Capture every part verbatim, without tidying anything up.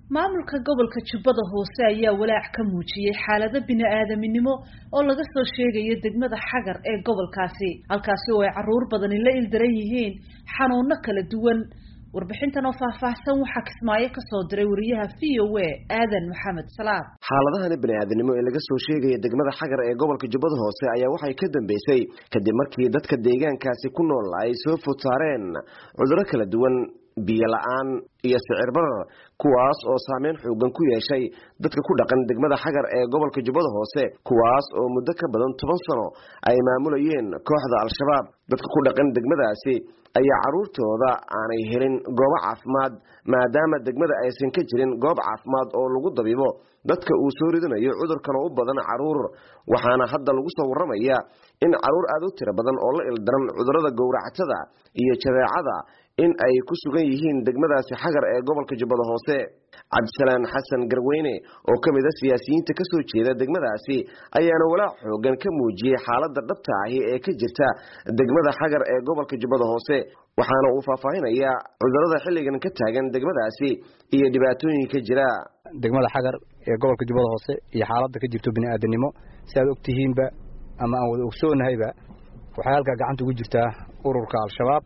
maamulka gobolka Jubbada Hoose ayaa walaac ka muujiyay xaalada bini'aadaminimo oo laga soo sheegayo degmada Xagar ee gobolkaasi halkaasi oo ay caruur badan la ildaran yihiin xanuuno kala duwan warbixintan oo faahfaahsan waxa Kismaayo ka soo diray wariyaha V O A Aadan Maxamed Salaad xaaladahan bini'aadanimo ee laga soo sheegayo degmada Xagar ee gobolka Jubbada Hoose ayaa waxay ka dambeysay kadib markii dadka deegaankaasi ku nool ay soo fotaareen cudurro kala duwan biyo la'aan iyo sicir barar kuwaas oo saameyn xoogan ku yeeshay dadka ku dhaqan degmada Xagar ee gobolka Jubbada Hoose kuwaas oo muddo ka badan toban sano ay maamulayeen kooxda Al-Shabaab dadka ku dhaqan degmadaasi ayaa caruurtooda aanay helin goob caafimaad maadaama degmada aysan ka jirin goob caafimaad oo lagu dabiibo dadka uu soo ridanayo cudurkan oo u badan caruur waxaana hadda lagu soo waramayaa in caruur aad u tiro badan oo la ildaran cudurrada gowracatada iyo jadeecada in ay ku sugan yihiin degmadaasi Xagar ee gobolka Jubbada Hoose Cabdisalaan Xasan Garweyne oo kamid ah siyaasiyiinta ka soo jeeda degmadaasi ayaana walaac xoogan ka muujiyay xaaladda dhabta ah ee ka jirta degmada Xagar ee gobolka Jubbada Hoose waxaana uu faahfaahinayaa cudurrada xilligan ka taagan degmadaasi iyo dhibaatooyinka jira degmada Xagar ee gobolka Jubbada Hoose iyo xaaladda ka jirto bini'aadanimo si aad ogtihiinba ama aan wada ogsoonahayba waxa halka gacanta ugu jirta ururka Al-Shabaab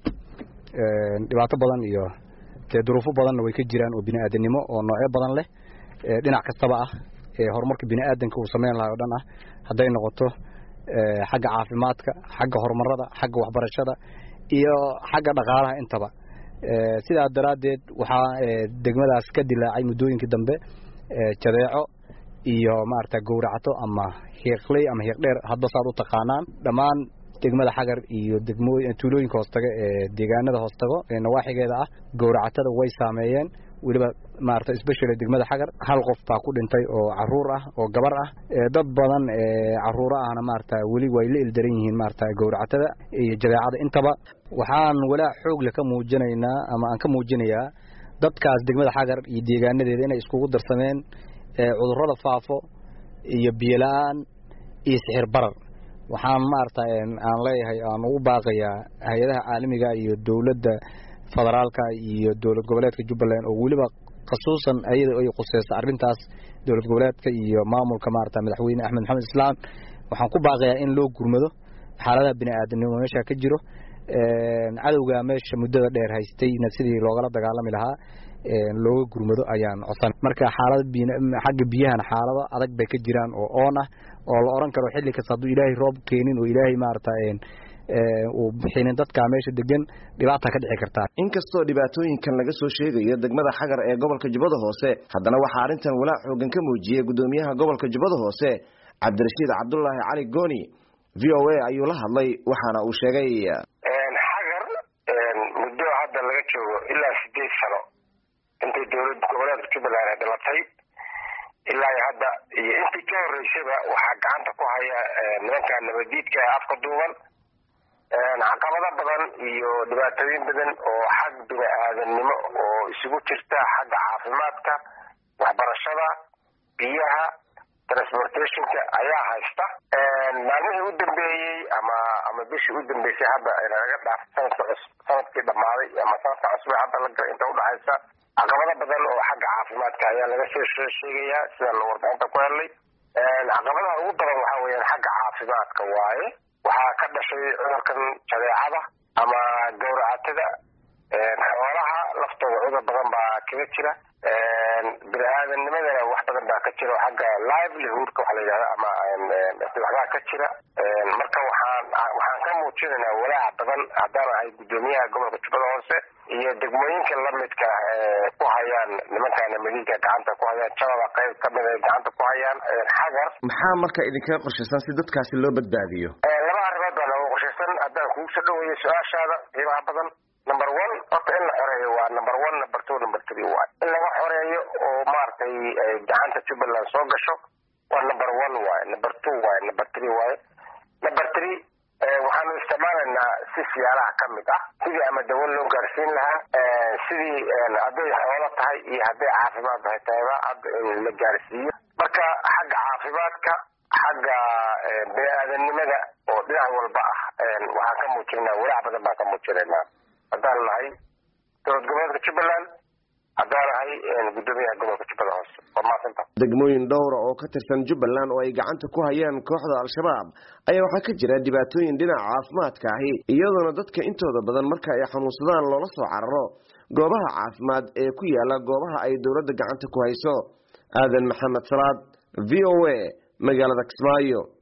dhibaato badan iyo ee duruufo badan way ka jiraan oo bini'aadanimo oo noocyo badan leh ee dhinac kastaba ah ee horumarka bini'aadanka uu sameyn lahayo dhan ah haday noqoto ee xagga caafimaadka xagga horumarada xagga waxbarashada iyo xagga dhaqaalaha intaba ee sidaa daraadeed waxa degmadaas ka dilaacay muddooyinkii dambe ee jadeeco iyo maarta gowracato ama heeqley ama heeqdheer hadba saad u taqaanaan dhamaan degmada Xagar iyo degmooyin tuulooyinka hoostaga ee deegaanada hoostaga ee nawaaxigeeda ah gowracatada way saameeyeen waliba maarta especially degmada Xagar hal qof baa ku dhintay oo caruur ah oo gabar ah dad badan ee caruur ahna maarta wali way la ildaran yihiin maarta gowracatada iyo jadeecada intaba waxaan walaac xoog leh ka muujinaynaa ama aan ka muujinayaa dadkaas degmada Xagar iyo deegaanadeeda inay iskugu darsameen ee cudurrada faafo iyo biyo la'aan iyo sicir barar waxaan maarta aan leeyahay aan ugu baaqayaa hay'adaha caalamiga iyo dawladda federaalka iyo dawlad goboleedka Jubbaland oo waliba khasuusan ayada ay qusayso arintaas dawlad goboleedka iyo maamulka maarta madaxweyne Axmed Maxamed Islaam waxaan ku baaqayaa in loo gurmado xaaladaha bini'aadanimo meesha ka jiro ee cadawga meesha muddada dheer haystay sidii looga dagaalami lahaa ee looga gurmado ayaan codsan marka xaalad xagga biyaha xaalado adag bay ka jiraan oo oon ah oo la oran karo xilli kasta haduu Ilaahay roob keenin oo Ilaahay maarta ee oo bixinin dadka meesha degan dhibaato ka dhici karta inkastoo dhibaatooyinkan laga soo sheegayo degmada Xagar ee gobolka Jubbada Hoose haddana waxa arintan walaac xoogan ka muujiyay gudoomiyaha gobolka Jubbada Hoose Cabdirashiid Cabdullaahi Cali Gooni V O A ayuu la hadlay waxaana uu sheegay een Xagar een muddo hadda laga joogo ilaa sideed sano intii dawlad goboleedka Jubbaland ay dhalatay ilaa hadda iyo intii ka horeysayba waxa gacanta ku haya nimanka nabadiidka afka duuban een caqabado badan iyo dhibaatooyin badan oo xag bini'aadanimo oo isugu jirta xagga caafimaadka waxbarashada biyaha transportationka ayaa haysta een maalmihii u dambeeyay ama ama bishii u dambeysay hadda laga dhaaf sanadka sanadkii dhamaaday ama sanadka cusub hadda laga inta u dhaxaysa caqabado badan oo xagga caafimaadka ayaa laga soo sheegayaa sida la warbixinta ku helay een caqabadaha ugu daran waxa weeyaan xagga caafimaadka waaye waxa ka dhashay cudurkan jadeecada ama gowracatada een xoolaha laftooda cudur badan baa kaga jira een bini'aadanimadana wax badan baa ka jira xagga livelihoodka waxa la yiraahdo ama waxbaa ka jira een marka waxaan waxaan ka muujinaynaa walaac badan haddana ay gudoomiyaha gobolka Jubbada Hoose iyo degmooyinka la midka ee ku hayaan nimanka Madiinka gacanta ku hayaan jawaba qayb ka mid ah gacanta ku hayaan Xagar maxaa marka idinka qorshaysan si dadkaasi loo badbaadiyo ee laba arrimood baa loo qorshaysan haddaan kugu soo dhaweeyo su'aashaada qiimaha badan number one horta in la xoreeyo waa number one number two number three waa in laga xoreeyo oo maartay gacanta Jubbaland soo gasho waa number one waa number two waa number three waa number three waxaanu isticmaalaynaa si siyaalaha ka mid ah sidii ama dawo loo gaarsiin lahaa sidii hadday xoolo tahay iyo hadday caafimaad tahay tayada la gaarsiiyo marka xagga caafimaadka xagga bini'aadanimada oo dhinac walba ah waxaan ka muujinaa walaac badan baan ka muujinaynaa haddaan nahay dowlad goboleedka Jubbaland haddaanahay gudoomiyaha gobolka jubbada hoose waa maasanta degmooyin dhowra oo ka tirsan Jubbaland oo ay gacanta ku hayaan kooxda al-shabaab ayaa waxaa ka jira dhibaatooyin dhinaca caafimaadka ahi iyadoona dadka intooda badan marka ay xanuunsadaan loola soo cararo goobaha caafimaad ee ku yaala goobaha ay dawladda gacanta ku hayso. aadan maxamed salaad V O A magaalada Kismaayo.